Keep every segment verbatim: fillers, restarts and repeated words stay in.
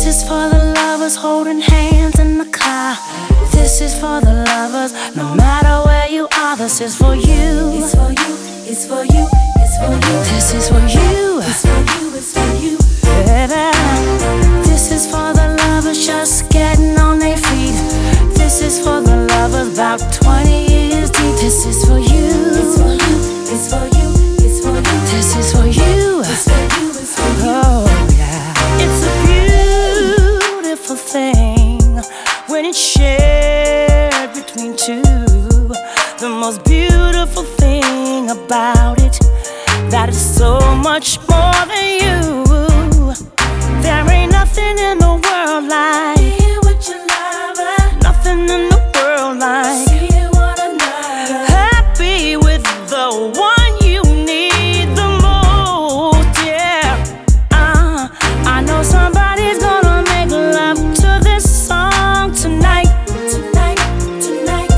is for the lovers holding hands in the car. This is for the lovers, no matter where you are. This is for you. It's for you, it's for you, it's for you. This is for you. It's for you, it's for you. Baby, this is for the lovers just getting on their feet. This is for the lovers about twenty years deep. This is for you. It's for you, it's for you, it's for you. This is for you. It's for you, it's for you. Oh yeah. It's a beautiful thing when it's shared between two. The most beautiful thing about it, that is so much more than you. There ain't nothing in the world like Being with your lover, nothing in the world like seeing one another. happy with the one you need the most. Yeah, uh, I know somebody's gonna make love to this song tonight. Tonight, tonight.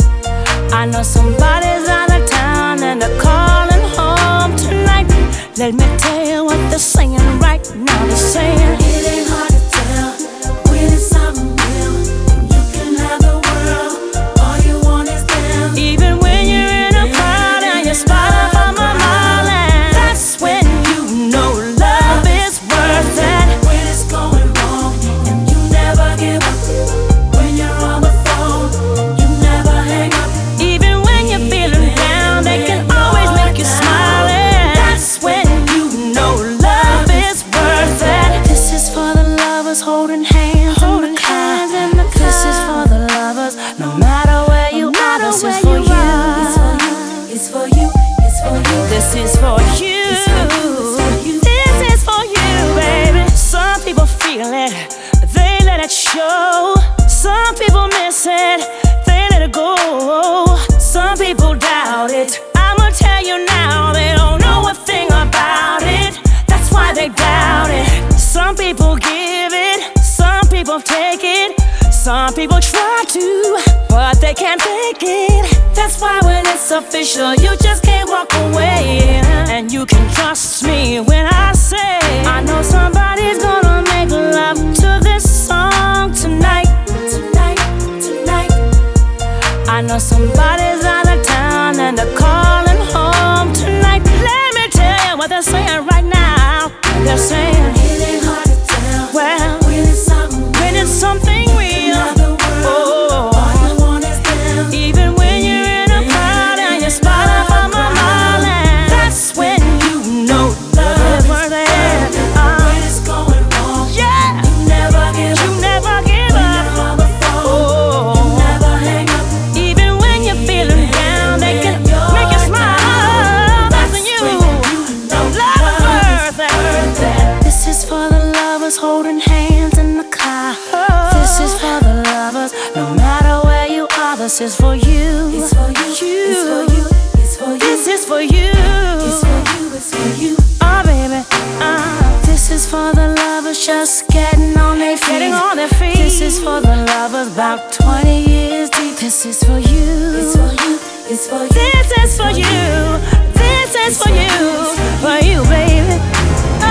I know somebody's out of town and they're calling home tonight. Let me tell you what they're saying right now. They're saying It ain't hard to tell when it's something real. And you can have the world, all you want is them. even when you're in a crowd and you're spotted from a mile, and that's when you know love is worth it. When it's going wrong, and you never give up. When you're on the phone, you never hang up. Even when you're feeling down, they can always make you smile, and that's when you know love is worth it. This is for the lovers holding hands, holding hands in the car. This is for the lovers, no matter where you are. This is for you. It's for you, it's for you. This is for you. It's for you, it's for you. This is for you, baby. Some people feel it, they let it show. Some people miss it, they let it go. Some people doubt it. I'ma tell you now, they don't know a thing about it. That's why they doubt it. Some people give it, some people take it. Some people try to, but they can't take it. That's why when it's official, you just can't walk away. And you can trust me when I say I know somebody's gonna make love to this song tonight. Tonight, tonight. I know somebody's out of town and they're calling home tonight. Let me tell you what they're saying right now. They're saying, It ain't hard to tell well, when it's something real. when it's something real, Have the world, oh, all you want is them. even when you're in a crowd and you're spotted from a mile, and that's when you know love is worth it. Uh, When it's going wrong, yeah, you never give you up. never give When up. you're on the phone, Oh, you never hang up. even when you're feeling down, they can make you smile. That's when you know love is worth it. This is for the lovers holding hands in the car. This is for the lovers, no matter where you are. This is for you. It's for you, it's for you, it's for you. This is for you. It's for you, it's for you. Oh, baby. Uh, this is for the lovers just getting on their feet. Getting on their feet. This is for the lovers about twenty years deep. This is for you. It's for you, it's for you. This is for you. This is for you. For you, baby. Oh,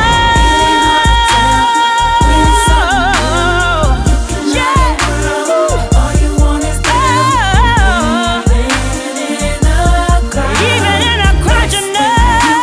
yeah. All you want is Oh, living in a crowd. even in a crowd, you know,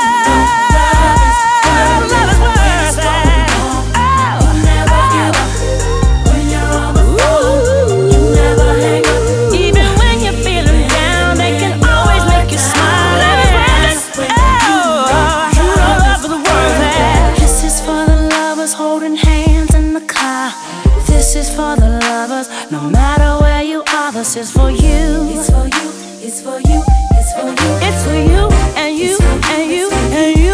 love is worth it. Oh, Never give up. When you're on the phone, you never hang up. even when you're feeling down, they can always make you smile. Love is worth it. Oh, true love is worth it. This is for the lovers holding hands in the car. This is for the lovers, no matter where you are. This is for you. It's for you, it's for you, it's for you. It's for you and you and you and you.